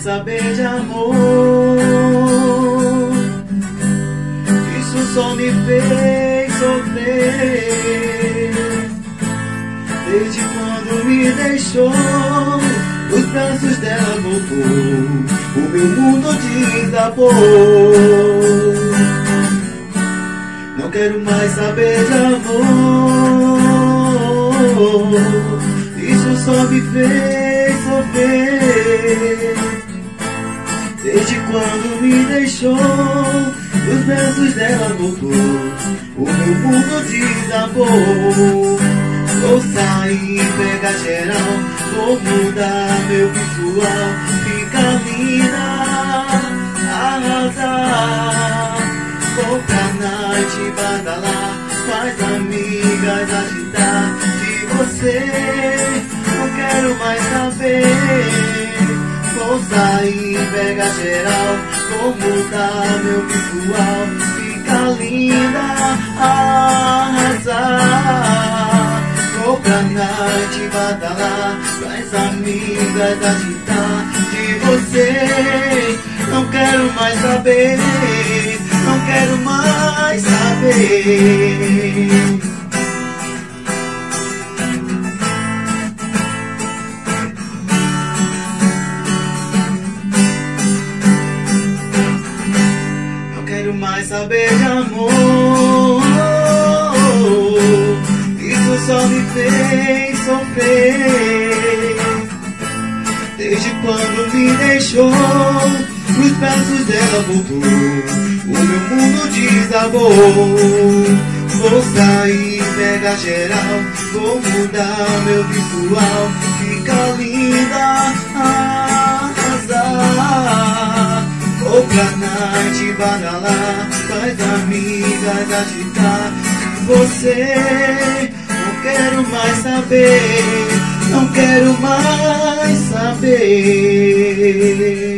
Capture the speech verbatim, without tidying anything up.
saber de amor. Isso só me fez sofrer. Desde quando me deixou, os braços dela voltou, o meu mundo desabou. Não quero mais saber de amor. Isso só me fez sofrer. Desde quando me deixou, os braços dela voltou, o meu mundo desabou. Vou sair, pegar geral, vou mudar meu visual, fica linda, arrasar. Vou pra night, badalar, faz amigas agitar. De você não quero mais saber. Vou sair, pegar geral, vou mudar meu visual, fica linda, arrasar. Vou pra night, badalar, faz amigas agitar. De você não quero mais saber, não quero mais saber. Não quero mais saber de amor. Isso só me fez sofrer. Desde quando me deixou, nos braços dela voltou, o meu mundo desabou. Vou sair, pegar geral, vou mudar meu visual, fica linda, arrasar. Vou pra night, badalar, faz amigas agitar. Você não quero mais saber, não quero mais saber.